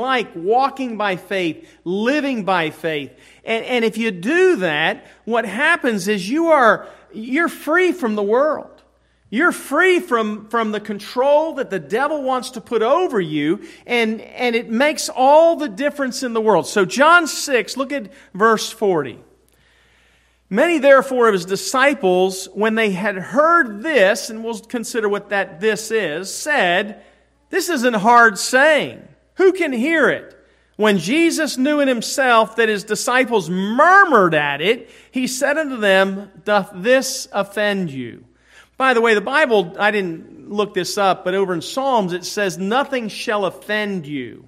like walking by faith, living by faith. And if you do that, what happens is you're free from the world. You're free from the control that the devil wants to put over you, and it makes all the difference in the world. So John 6, look at verse 40. Many therefore of his disciples, when they had heard this, and we'll consider what this is, said, "This is an hard saying. Who can hear it?" When Jesus knew in himself that his disciples murmured at it, he said unto them, "Doth this offend you?" By the way, the Bible, I didn't look this up, but over in Psalms it says, "Nothing shall offend you."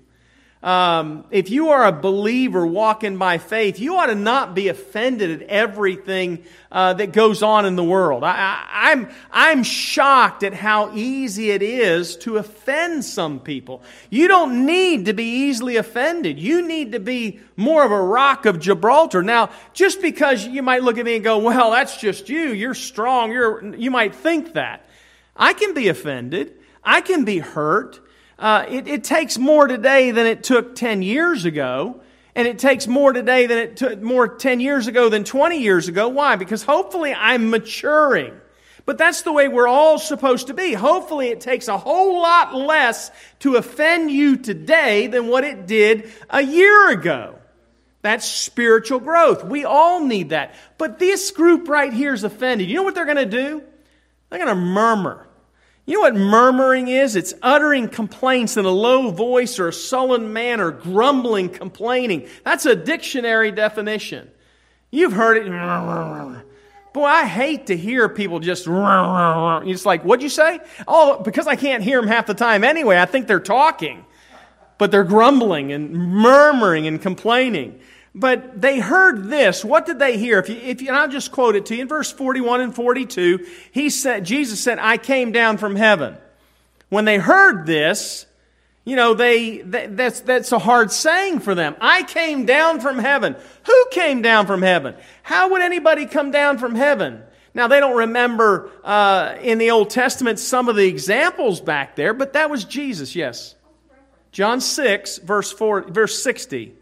If you are a believer walking by faith, you ought to not be offended at everything that goes on in the world. I'm shocked at how easy it is to offend some people. You don't need to be easily offended. You need to be more of a rock of Gibraltar. Now, just because you might look at me and go, "Well, that's just you. You're strong." You might think that. I can be offended. I can be hurt. It takes more today than it took 10 years ago. And it takes more today than it took more 10 years ago than 20 years ago. Why? Because hopefully I'm maturing. But that's the way we're all supposed to be. Hopefully it takes a whole lot less to offend you today than what it did a year ago. That's spiritual growth. We all need that. But this group right here is offended. You know what they're going to do? They're going to murmur. You know what murmuring is? It's uttering complaints in a low voice or a sullen manner, grumbling, complaining. That's a dictionary definition. You've heard it. Boy, I hate to hear people just... It's like, what'd you say? Oh, because I can't hear them half the time anyway. I think they're talking. But they're grumbling and murmuring and complaining. But they heard this. What did they hear? And I'll just quote it to you. In verse 41 and 42, Jesus said, "I came down from heaven." When they heard this, that's a hard saying for them. I came down from heaven. Who came down from heaven? How would anybody come down from heaven? Now, they don't remember in the Old Testament some of the examples back there, but that was Jesus, yes. John 6, verse 60.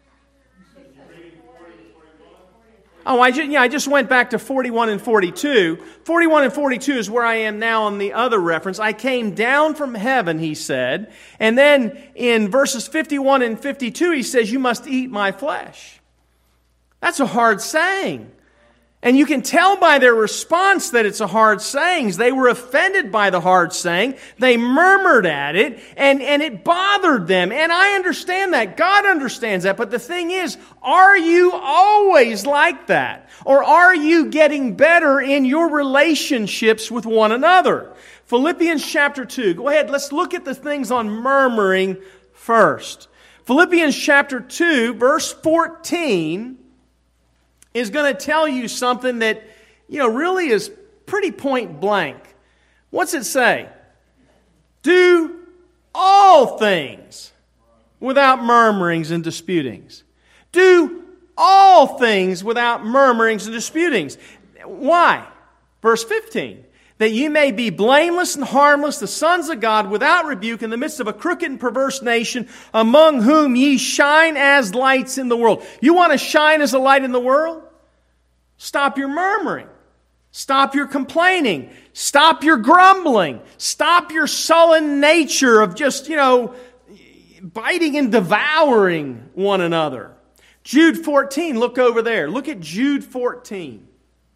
Oh, I just went back to 41 and 42. 41 and 42 is where I am now on the other reference. I came down from heaven, he said. And then in verses 51 and 52, he says, "You must eat my flesh." That's a hard saying. And you can tell by their response that it's a hard saying. They were offended by the hard saying. They murmured at it, and it bothered them. And I understand that. God understands that. But the thing is, are you always like that? Or are you getting better in your relationships with one another? Philippians chapter 2. Go ahead, let's look at the things on murmuring first. Philippians chapter 2, verse 14... is going to tell you something that, really is pretty point blank. What's it say? Do all things without murmurings and disputings. Do all things without murmurings and disputings. Why? Verse 15. That you may be blameless and harmless, the sons of God, without rebuke, in the midst of a crooked and perverse nation, among whom ye shine as lights in the world. You want to shine as a light in the world? Stop your murmuring. Stop your complaining. Stop your grumbling. Stop your sullen nature of just, biting and devouring one another. Jude 14, look over there. Look at Jude 14.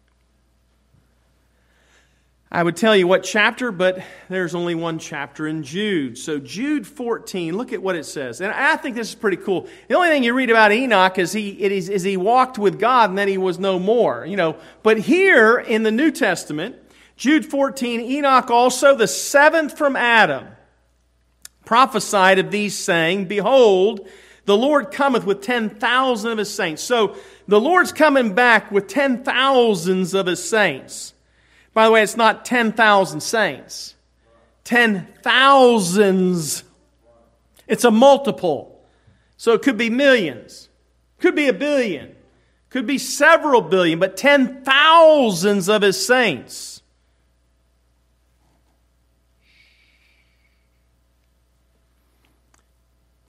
I would tell you what chapter, but there's only one chapter in Jude. So Jude 14, look at what it says. And I think this is pretty cool. The only thing you read about Enoch is he walked with God and then he was no more. But here in the New Testament, Jude 14, Enoch also, the seventh from Adam, prophesied of these, saying, Behold, the Lord cometh with 10,000 of his saints. So the Lord's coming back with 10,000s of his saints. By the way, it's not 10,000 saints. 10,000s. It's a multiple. So it could be millions. Could be a billion. Could be several billion. But 10,000s of his saints.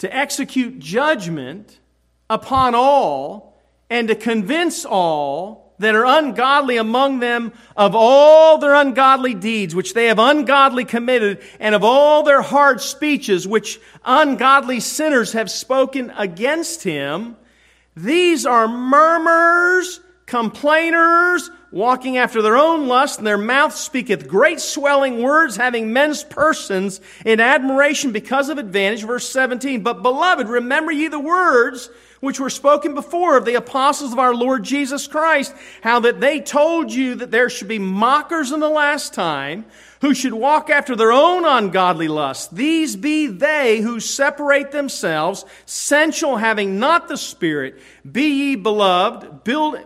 to execute judgment upon all, and to convince all that are ungodly among them of all their ungodly deeds which they have ungodly committed, and of all their hard speeches which ungodly sinners have spoken against him. These are murmurers, complainers, walking after their own lust, and their mouth speaketh great swelling words, having men's persons in admiration because of advantage. Verse 17, but beloved, remember ye the words which were spoken before of the apostles of our Lord Jesus Christ, how that they told you that there should be mockers in the last time, who should walk after their own ungodly lusts. These be they who separate themselves, sensual, having not the Spirit. But ye beloved,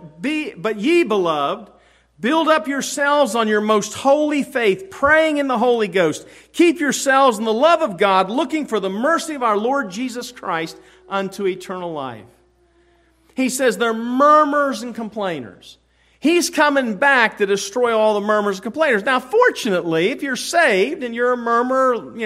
build up yourselves on your most holy faith, praying in the Holy Ghost. Keep yourselves in the love of God, looking for the mercy of our Lord Jesus Christ unto eternal life. He says they're murmurers and complainers. He's coming back to destroy all the murmurers and complainers. Now, fortunately, if you're saved and you're a murmurer,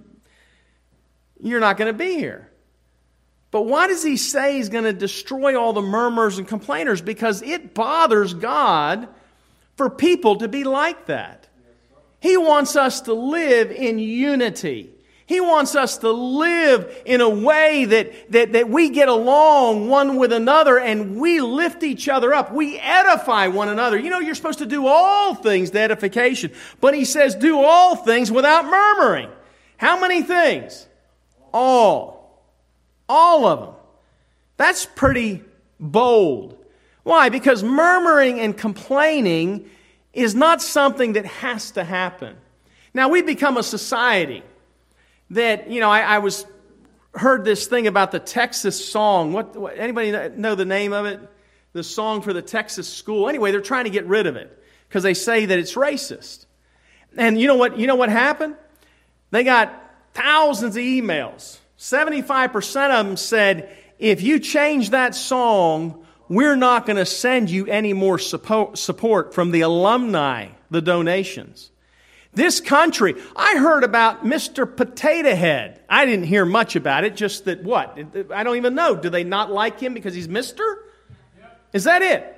you're not going to be here. But why does he say he's going to destroy all the murmurers and complainers? Because it bothers God for people to be like that. He wants us to live in unity. He wants us to live in a way that we get along one with another and we lift each other up. We edify one another. You're supposed to do all things to edification. But he says do all things without murmuring. How many things? All. All of them. That's pretty bold. Why? Because murmuring and complaining is not something that has to happen. Now, we've become a society that, I heard this thing about the Texas song. What anybody know the name of it? The song for the Texas school. Anyway, they're trying to get rid of it because they say that it's racist. And you know what happened? They got thousands of emails. 75% of them said, if you change that song, we're not going to send you any more support from the alumni, the donations. This country, I heard about Mr. Potato Head. I didn't hear much about it, just that what? I don't even know. Do they not like him because he's Mr.? Is that it?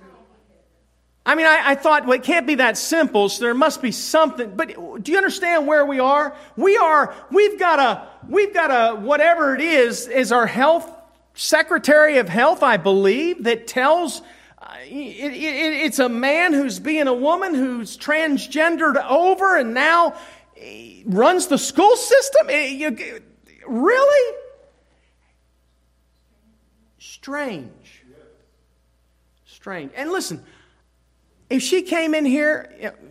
I mean, I thought, well, it can't be that simple, so there must be something. But do you understand where we are? We've got a, whatever it is our health secretary of health, I believe, that tells, it's a man who's being a woman who's transgendered over and now runs the school system. Really? Strange. And listen, if she came in here,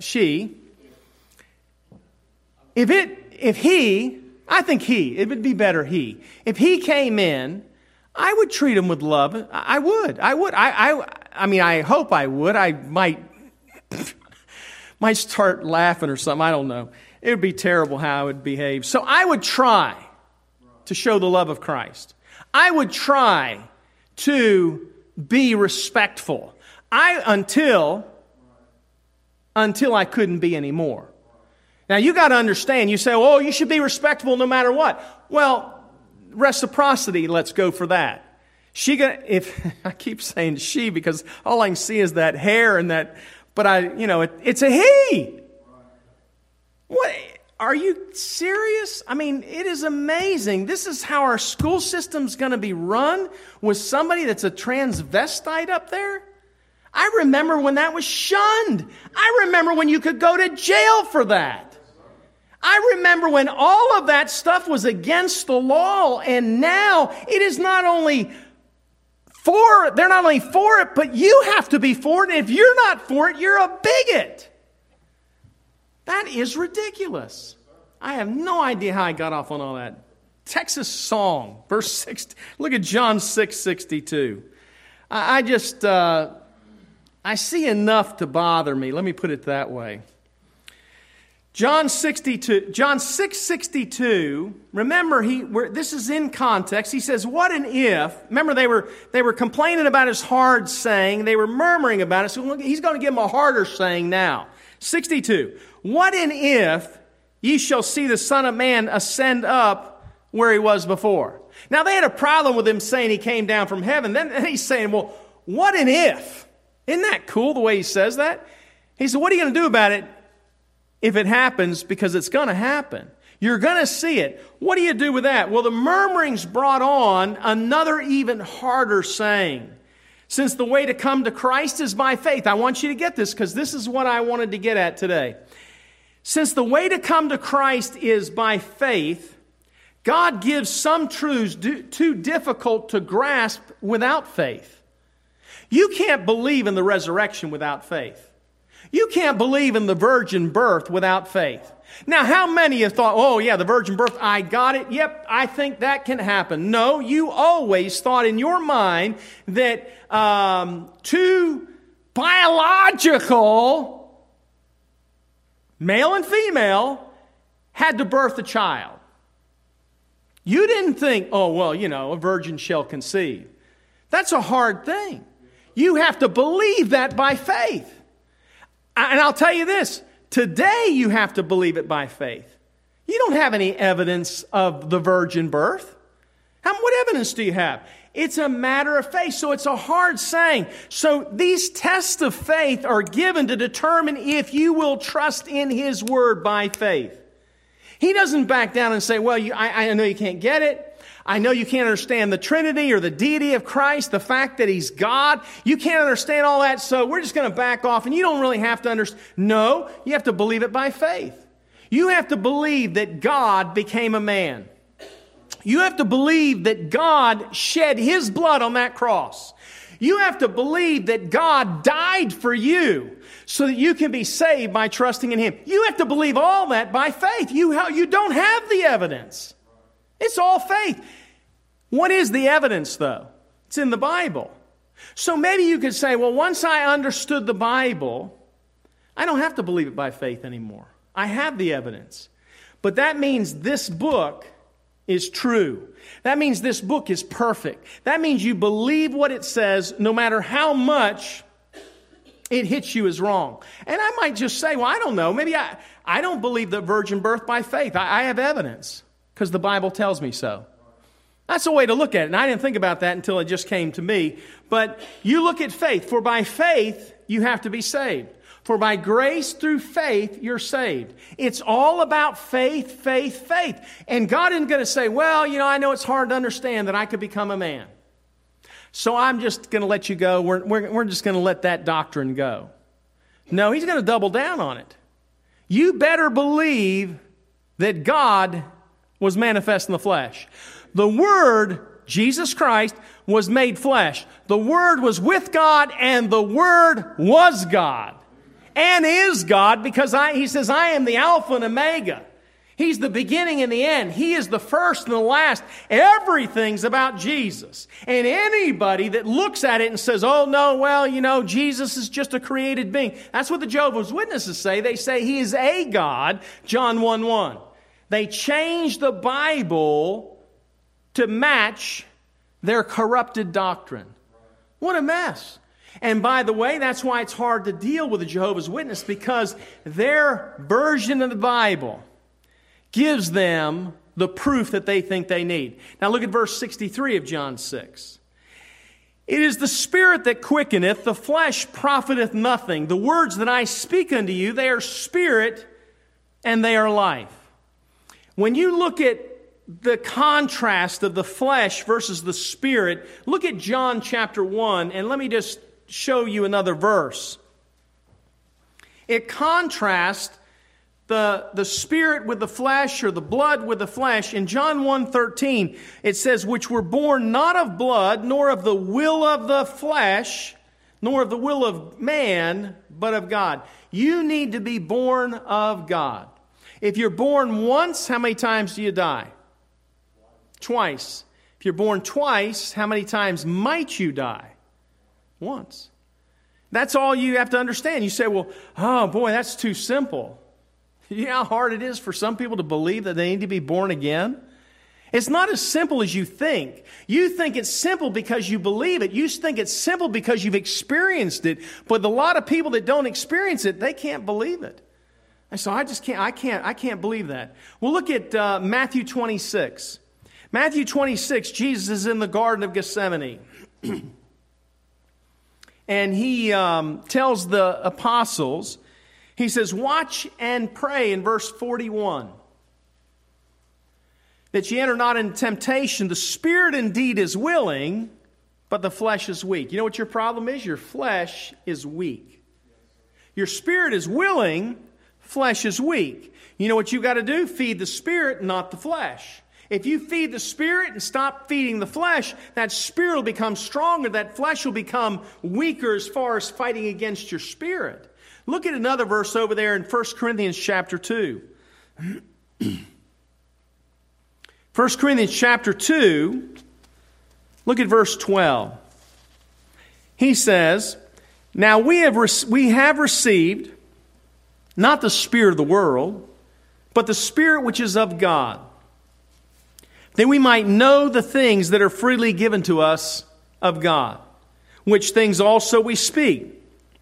it would be better he. If he came in, I would treat him with love. I would. I mean, I hope I would. I might start laughing or something. I don't know. It would be terrible how I would behave. So I would try to show the love of Christ. I would try to be respectful. Until I couldn't be anymore. Now you got to understand. You say, "Oh, you should be respectful no matter what." Well, reciprocity. Let's go for that. If I keep saying she because all I can see is that hair and that, but it's a he. What? Are you serious? I mean, it is amazing. This is how our school system's going to be run with somebody that's a transvestite up there. I remember when that was shunned. I remember when you could go to jail for that. I remember when all of that stuff was against the law, and now it is not only they're not only for it, but you have to be for it. And if you're not for it, you're a bigot. That is ridiculous. I have no idea how I got off on all that. Texas song, verse 6. Look at John 6:62. I see enough to bother me. Let me put it that way. John 6:62. Remember, this is in context. He says, "What an if." Remember, they were complaining about his hard saying. They were murmuring about it. So he's going to give them a harder saying now. 62. "What an if ye shall see the Son of Man ascend up where he was before." Now, they had a problem with him saying he came down from heaven. Then he's saying, well, what an if? Isn't that cool the way he says that? He said, what are you going to do about it if it happens? Because it's going to happen. You're going to see it. What do you do with that? Well, the murmurings brought on another even harder saying. Since the way to come to Christ is by faith. I want you to get this because this is what I wanted to get at today. Since the way to come to Christ is by faith, God gives some truths too difficult to grasp without faith. You can't believe in the resurrection without faith. You can't believe in the virgin birth without faith. Now, how many have thought, oh yeah, the virgin birth, I got it. Yep, I think that can happen. No, you always thought in your mind that two biological, male and female, had to birth a child. You didn't think, oh, well, a virgin shall conceive. That's a hard thing. You have to believe that by faith. And I'll tell you this, today you have to believe it by faith. You don't have any evidence of the virgin birth. What evidence do you have? It's a matter of faith, so it's a hard saying. So these tests of faith are given to determine if you will trust in His Word by faith. He doesn't back down and say, well, I know you can't get it. I know you can't understand the Trinity or the deity of Christ, the fact that He's God. You can't understand all that, so we're just going to back off, and you don't really have to understand. No, you have to believe it by faith. You have to believe that God became a man. You have to believe that God shed His blood on that cross. You have to believe that God died for you so that you can be saved by trusting in Him. You have to believe all that by faith. You don't have the evidence. It's all faith. What is the evidence, though? It's in the Bible. So maybe you could say, well, once I understood the Bible, I don't have to believe it by faith anymore. I have the evidence. But that means this book is true. That means this book is perfect. That means you believe what it says no matter how much it hits you as wrong. And I might just say, well, I don't know. Maybe I don't believe the virgin birth by faith. I have evidence because the Bible tells me so. That's a way to look at it. And I didn't think about that until it just came to me. But you look at faith. For by faith, you have to be saved. For by grace through faith, you're saved. It's all about faith, faith, faith. And God isn't going to say, well, I know it's hard to understand that I could become a man. So I'm just going to let you go. We're just going to let that doctrine go. No, He's going to double down on it. You better believe that God was manifest in the flesh. The Word, Jesus Christ, was made flesh. The Word was with God, and the Word was God. And is God, because He says, I am the Alpha and Omega. He's the beginning and the end. He is the first and the last. Everything's about Jesus. And anybody that looks at it and says, oh no, well, Jesus is just a created being. That's what the Jehovah's Witnesses say. They say He is a God, John 1:1. They change the Bible to match their corrupted doctrine. What a mess. And by the way, that's why it's hard to deal with a Jehovah's Witness, because their version of the Bible gives them the proof that they think they need. Now look at verse 63 of John 6. It is the Spirit that quickeneth, the flesh profiteth nothing. The words that I speak unto you, they are spirit and they are life. When you look at the contrast of the flesh versus the Spirit, look at John chapter 1, and let me just show you another verse. It contrasts the spirit with the flesh, or the blood with the flesh. In John 1:13, it says, which were born not of blood, nor of the will of the flesh, nor of the will of man, but of God. You need to be born of God. If you're born once, how many times do you die? Twice. If you're born twice, how many times might you die? Once. That's all you have to understand. You say, well, oh boy, that's too simple. You know how hard it is for some people to believe that they need to be born again? It's not as simple as you think. You think it's simple because you believe it. You think it's simple because you've experienced it. But a lot of people that don't experience it, they can't believe it. And so I can't believe that. Well, look at Matthew 26. Matthew 26, Jesus is in the Garden of Gethsemane. And he tells the apostles, he says, watch and pray in verse 41. That ye enter not into temptation. The spirit indeed is willing, but the flesh is weak. You know what your problem is? Your flesh is weak. Your spirit is willing, flesh is weak. You know what you got to do? Feed the spirit, not the flesh. If you feed the spirit and stop feeding the flesh, that spirit will become stronger. That flesh will become weaker as far as fighting against your spirit. Look at another verse over there in 1 Corinthians chapter 2. 1 Corinthians chapter 2, look at verse 12. He says, now we have received not the spirit of the world, but the Spirit which is of God, that we might know the things that are freely given to us of God, which things also we speak.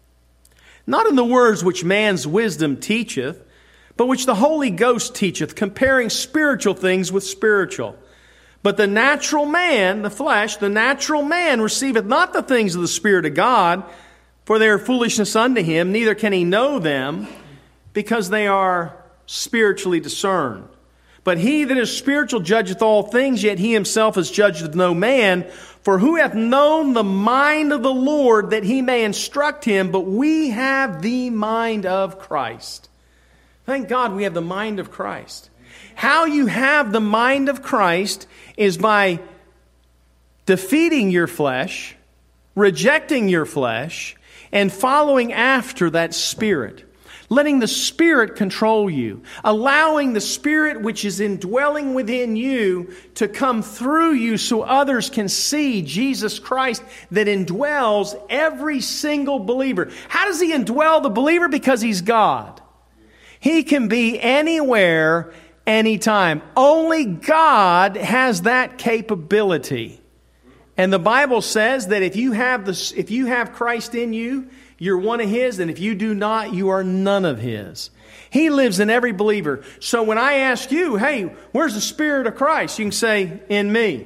Not in the words which man's wisdom teacheth, but which the Holy Ghost teacheth, comparing spiritual things with spiritual. But the natural man, the flesh, the natural man receiveth not the things of the Spirit of God, for they are foolishness unto him, neither can he know them, because they are spiritually discerned. But he that is spiritual judgeth all things, yet he himself is judged of no man. For who hath known the mind of the Lord that he may instruct him? But we have the mind of Christ. Thank God we have the mind of Christ. How you have the mind of Christ is by defeating your flesh, rejecting your flesh, and following after that Spirit. Letting the Spirit control you. Allowing the Spirit which is indwelling within you to come through you so others can see Jesus Christ that indwells every single believer. How does He indwell the believer? Because He's God. He can be anywhere, anytime. Only God has that capability. And the Bible says that if you have Christ in you, you're one of His, and if you do not, you are none of His. He lives in every believer. So when I ask you, hey, where's the Spirit of Christ? You can say, in me.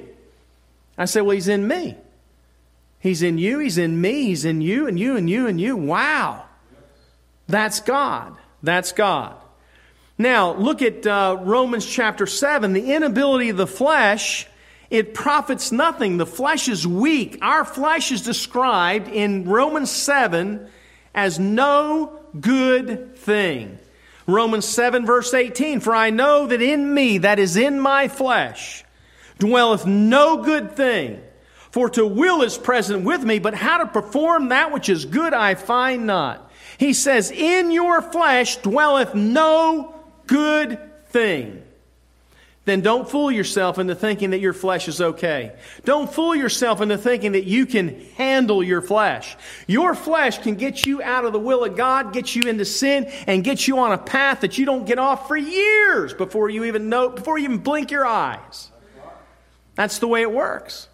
I say, well, He's in me. He's in you, He's in me, He's in you, and you, and you, and you. Wow. That's God. That's God. Now, look at Romans chapter 7. The inability of the flesh, it profits nothing. The flesh is weak. Our flesh is described in Romans 7 as no good thing. Romans 7 verse 18, for I know that in me, that is in my flesh, dwelleth no good thing. For to will is present with me, but how to perform that which is good I find not. He says, in your flesh dwelleth no good thing. Then don't fool yourself into thinking that your flesh is okay. Don't fool yourself into thinking that you can handle your flesh. Your flesh can get you out of the will of God, get you into sin, and get you on a path that you don't get off for years before you even blink your eyes. That's the way it works.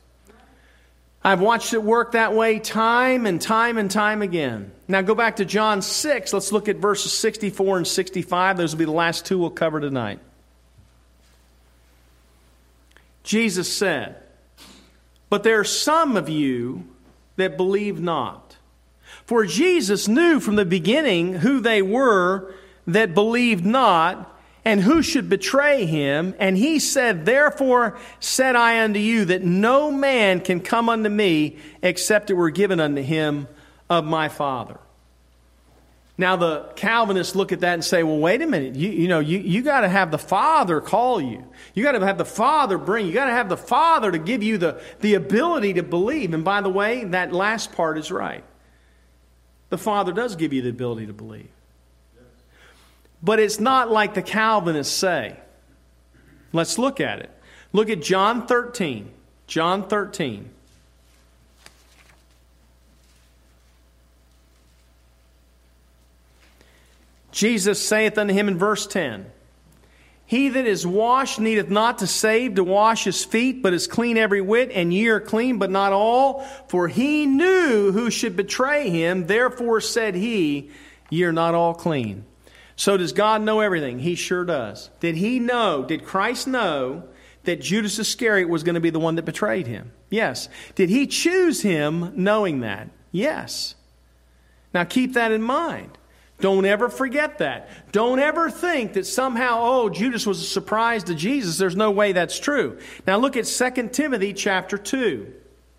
I've watched it work that way time and time and time again. Now go back to John 6. Let's look at verses 64 and 65. Those will be the last two we'll cover tonight. Jesus said, but there are some of you that believe not. For Jesus knew from the beginning who they were that believed not, and who should betray him. And he said, therefore said I unto you, that no man can come unto me, except it were given unto him of my Father. Now the Calvinists look at that and say, well, wait a minute. You got to have the Father call you. You got to have the Father bring you. You got to have the Father to give you the ability to believe. And by the way, that last part is right. The Father does give you the ability to believe. But it's not like the Calvinists say. Let's look at it. Look at John 13. John 13. Jesus saith unto him in verse 10, he that is washed needeth not to save to wash his feet, but is clean every whit, and ye are clean, but not all. For he knew who should betray him, therefore said he, ye are not all clean. So does God know everything? He sure does. Did He know? Did Christ know that Judas Iscariot was going to be the one that betrayed him? Yes. Did he choose him knowing that? Yes. Now keep that in mind. Don't ever forget that. Don't ever think that somehow, Judas was a surprise to Jesus. There's no way that's true. Now look at 2 Timothy chapter 2.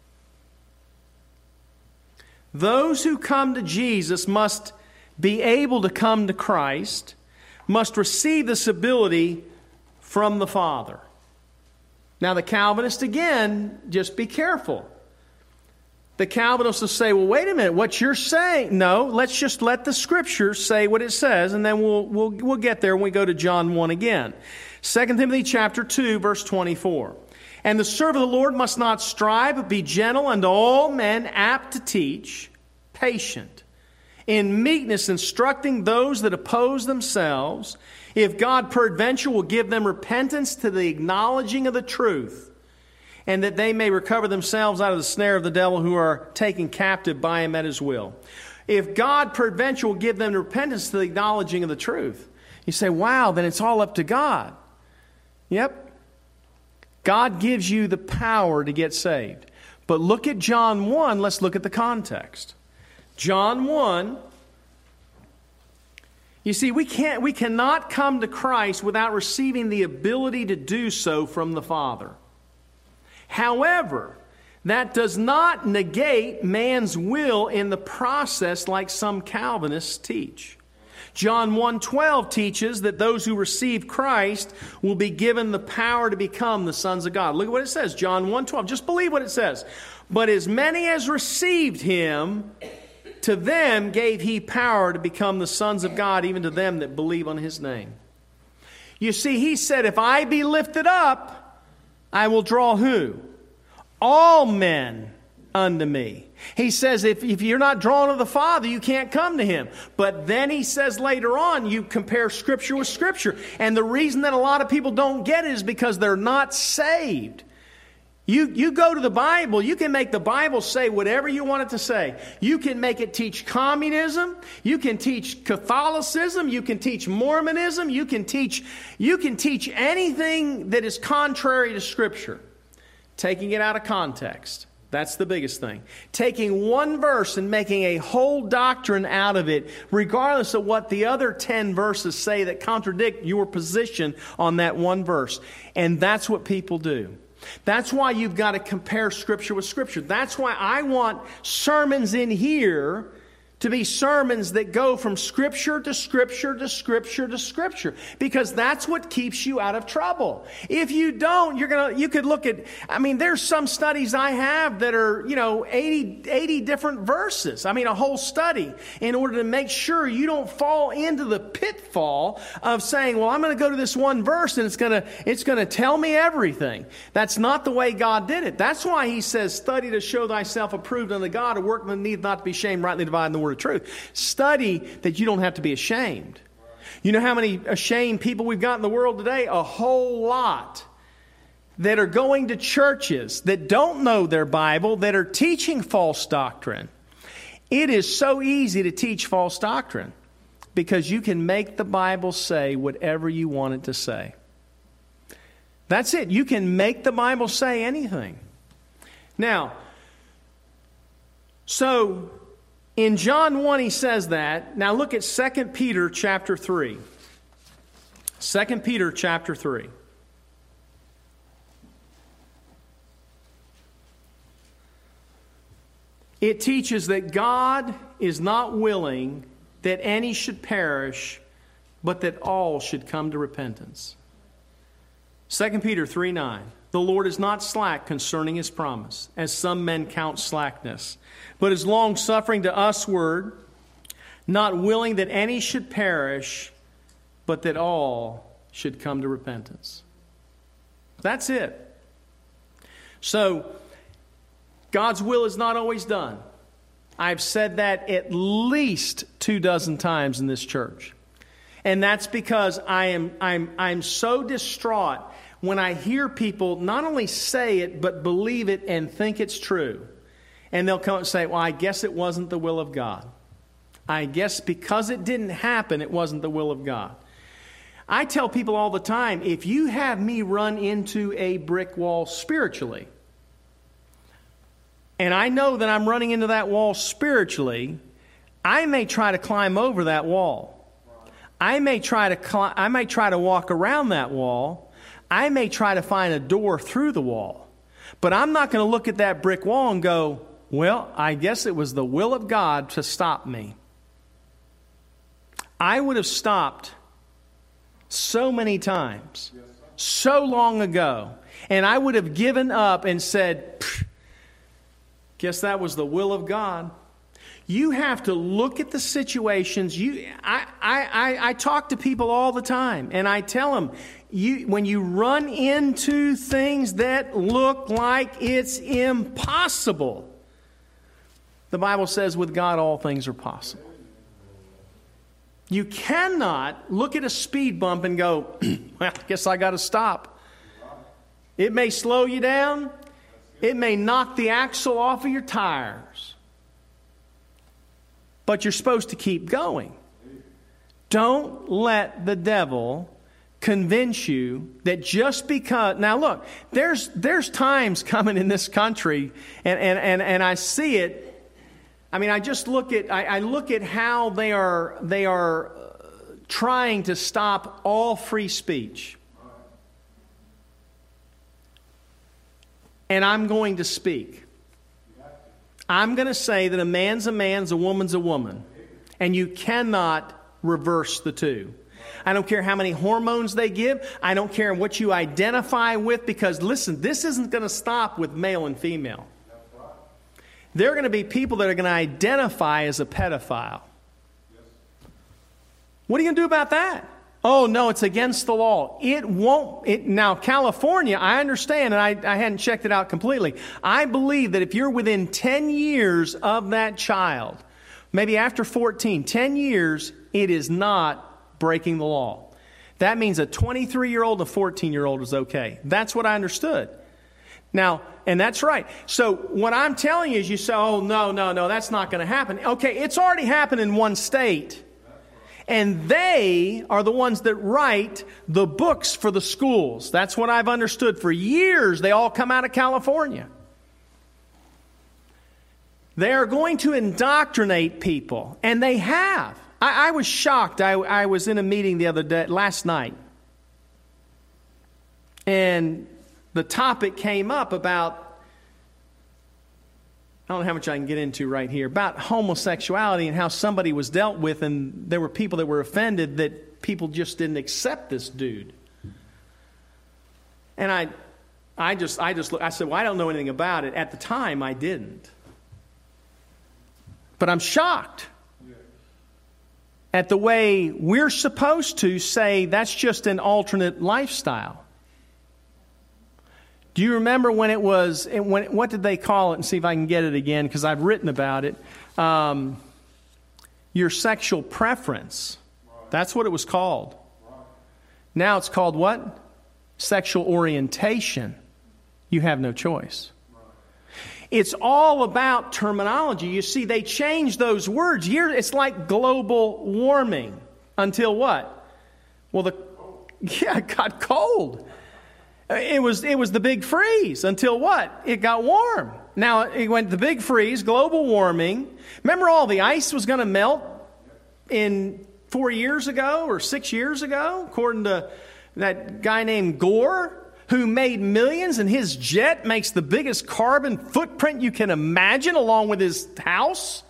Those who come to Jesus must be able to come to Christ, must receive this ability from the Father. Now the Calvinist, again, just be careful. The Calvinists will say, well, wait a minute, what you're saying? No, let's just let the Scripture say what it says, and then we'll get there when we go to John 1 again. 2 Timothy chapter 2, verse 24. And the servant of the Lord must not strive, but be gentle unto all men, apt to teach, patient, in meekness instructing those that oppose themselves, if God peradventure will give them repentance to the acknowledging of the truth, and that they may recover themselves out of the snare of the devil, who are taken captive by him at his will. If God peradventure will give them repentance to the acknowledging of the truth. You say, wow, then it's all up to God. Yep. God gives you the power to get saved. But look at John 1. Let's look at the context. John 1. You see, we cannot come to Christ without receiving the ability to do so from the Father. However, that does not negate man's will in the process like some Calvinists teach. John 1:12 teaches that those who receive Christ will be given the power to become the sons of God. Look at what it says, John 1:12. Just believe what it says. But as many as received him, to them gave he power to become the sons of God, even to them that believe on his name. You see, he said, if I be lifted up, I will draw who? All men unto me. He says if you're not drawn to the Father, you can't come to him. But then he says later on, you compare Scripture with Scripture. And the reason that a lot of people don't get it is because they're not saved. You go to the Bible, you can make the Bible say whatever you want it to say. You can make it teach communism. You can teach Catholicism. You can teach Mormonism. You can teach anything that is contrary to Scripture. Taking it out of context. That's the biggest thing. Taking one verse and making a whole doctrine out of it, regardless of what the other 10 verses say that contradict your position on that one verse. And that's what people do. That's why you've got to compare Scripture with Scripture. That's why I want sermons in here to be sermons that go from Scripture to Scripture to Scripture to Scripture. Because that's what keeps you out of trouble. If you don't, you could look at, there's some studies I have that are, 80 different verses. A whole study in order to make sure you don't fall into the pitfall of saying, well, I'm going to go to this one verse and it's going to tell me everything. That's not the way God did it. That's why he says, study to show thyself approved unto God, a workman that needeth not to be ashamed, rightly dividing the word of truth. Study that you don't have to be ashamed. You know how many ashamed people we've got in the world today? A whole lot. That are going to churches that don't know their Bible, that are teaching false doctrine. It is so easy to teach false doctrine because you can make the Bible say whatever you want it to say. That's it. You can make the Bible say anything. Now, so in John 1 he says that. Now look at 2 Peter chapter 3. 2 Peter chapter 3. It teaches that God is not willing that any should perish, but that all should come to repentance. 2 Peter 3:9. The Lord is not slack concerning his promise, as some men count slackness, but is long-suffering to usward, not willing that any should perish, but that all should come to repentance. That's it. So, God's will is not always done. I've said that at least 24 times in this church. And that's because I'm so distraught when I hear people not only say it, but believe it and think it's true. And they'll come and say, well, I guess it wasn't the will of God. I guess because it didn't happen, it wasn't the will of God. I tell people all the time, if you have me run into a brick wall spiritually, and I know that I'm running into that wall spiritually, I may try to climb over that wall. I may try to walk around that wall. I may try to find a door through the wall. But I'm not going to look at that brick wall and go, well, I guess it was the will of God to stop me. I would have stopped so many times, so long ago, and I would have given up and said, guess that was the will of God. You have to look at the situations. I talk to people all the time, and I tell them, when you run into things that look like it's impossible, the Bible says with God all things are possible. You cannot look at a speed bump and go, well, I guess I got to stop. It may slow you down. It may knock the axle off of your tires. But you're supposed to keep going. Don't let the devil convince you that just because... Now look, there's times coming in this country, and I see it. I mean, I look at how they are trying to stop all free speech. And I'm going to speak. I'm going to say that a man's a man's, a woman's a woman. And you cannot reverse the two. I don't care how many hormones they give. I don't care what you identify with, because listen, this isn't going to stop with male and female. There are going to be people that are going to identify as a pedophile. What are you going to do about that? Oh, no, it's against the law. It won't. Now, California, I understand, and I hadn't checked it out completely. I believe that if you're within 10 years of that child, maybe after 14, 10 years, it is not breaking the law. That means a 23-year-old and a 14-year-old is okay. That's what I understood. Now, and that's right. So what I'm telling you is, you say, oh, no, that's not going to happen. Okay, it's already happened in one state. And they are the ones that write the books for the schools. That's what I've understood. For years, they all come out of California. They are going to indoctrinate people. And they have. I was shocked. I was in a meeting last night. And the topic came up about, I don't know how much I can get into right here, about homosexuality and how somebody was dealt with, and there were people that were offended that people just didn't accept this dude. And I just looked, I said, well, I don't know anything about it. At the time, I didn't. But I'm shocked at the way we're supposed to say that's just an alternate lifestyle. Do you remember when it was, what did they call it? And see if I can get it again, because I've written about it. Your sexual preference. That's what it was called. Now it's called what? Sexual orientation. You have no choice. It's all about terminology. You see, they changed those words. It's like global warming. Until what? Well, it got cold. It was the big freeze until what? It got warm. Now it went the big freeze, global warming. Remember all the ice was going to melt in 4 years ago or 6 years ago, according to that guy named Gore, who made millions, and his jet makes the biggest carbon footprint you can imagine, along with his house.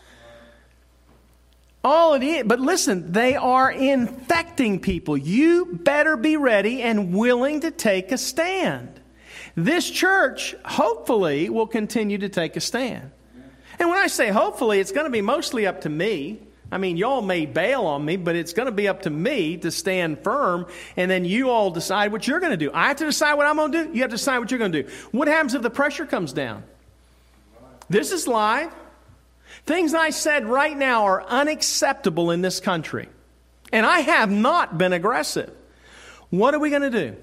All it is, but listen, they are infecting people. You better be ready and willing to take a stand. This church, hopefully, will continue to take a stand. And when I say hopefully, it's going to be mostly up to me. I mean, y'all may bail on me, but it's going to be up to me to stand firm, and then you all decide what you're going to do. I have to decide what I'm going to do. You have to decide what you're going to do. What happens if the pressure comes down? This is live. Things I said right now are unacceptable in this country. And I have not been aggressive. What are we going to do?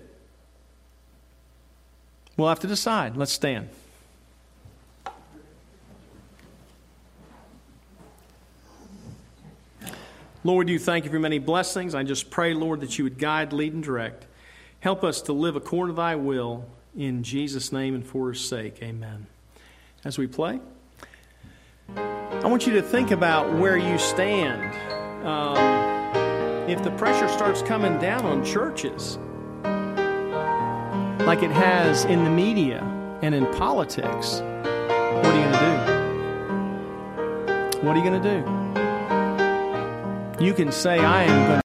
We'll have to decide. Let's stand. Lord, you thank you for many blessings. I just pray, Lord, that you would guide, lead, and direct. Help us to live according to thy will. In Jesus' name and for his sake, amen. As we play, I want you to think about where you stand. If the pressure starts coming down on churches, like it has in the media and in politics, what are you going to do? What are you going to do? You can say, I am going to